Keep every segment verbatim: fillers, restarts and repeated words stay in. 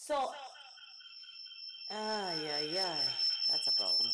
So, ay, ay, ay, that's a problem.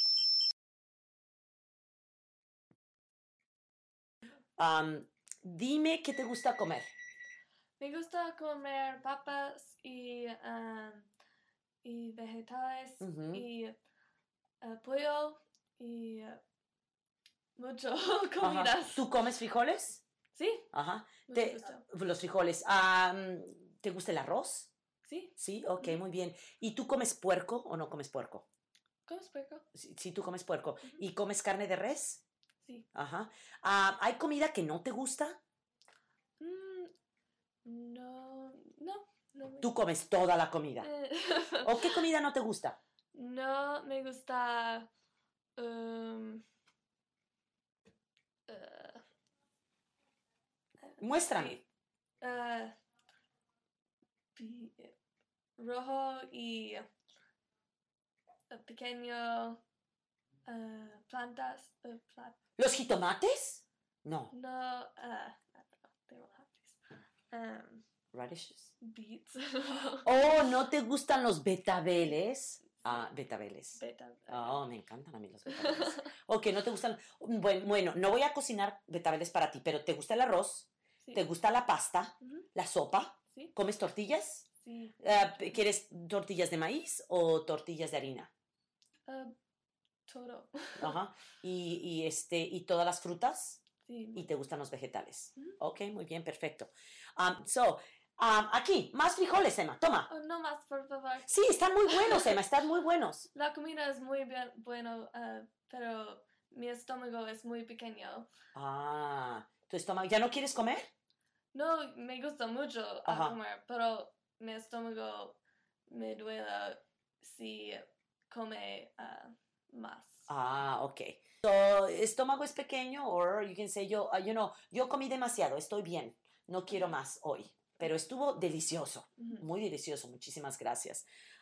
Um, dime qué te gusta comer. Me gusta comer papas y, um, y vegetales Ujú. y uh, pollo y uh, mucho Ajá. comidas. ¿Tú comes frijoles? Sí, Ajá. mucho Te- gusto. los frijoles. Um, ¿te gusta el arroz? Sí. Sí, ok, Ujú. muy bien. ¿Y tú comes puerco o no comes puerco? ¿Comes puerco? Sí, sí, tú comes puerco. Ujú. ¿Y comes carne de res? Sí. Ajá. Ah, ¿hay comida que no te gusta? Mm, no, no, no me Tú comes toda la comida. Eh, ¿O qué comida no te gusta? No me gusta um, uh, Muéstrame. pi- uh, pi- rojo y uh, pequeño uh, plantas. Uh, pla- ¿Los jitomates? No. no, uh, I don't know, they don't have these. Um, Radishes. beets. Oh, ¿no te gustan los betabeles? Ah, betabeles. Beta. Oh, me encantan a mí los betabeles. Ok, no te gustan. Bueno, bueno, no voy a cocinar betabeles para ti, pero ¿te gusta el arroz? Sí. ¿Te gusta la pasta? Ujú. ¿La sopa? Sí. ¿Comes tortillas? Sí. Ah, ¿quieres tortillas de maíz o tortillas de harina? Uh, todo. Ajá. ¿Y, y, este, ¿y todas las frutas? Sí. ¿Y te gustan los vegetales? Ujú. Ok, muy bien, perfecto. Um, so, um, aquí, más frijoles, Emma, toma. Oh, no más, por favor. Sí, están muy buenos, Emma, están muy buenos. La comida es muy bien, bueno, uh, pero mi estómago es muy pequeño. Ah, ¿tu estómago? ¿Ya no quieres comer? No, me gusta mucho a Ajá. comer, pero mi estómago me duele si come uh, más. Ah, ok. So, estómago es pequeño, or you can say, yo, uh, you know, yo comí demasiado, estoy bien, no quiero más hoy. Pero estuvo delicioso, Ujú. muy delicioso, muchísimas gracias.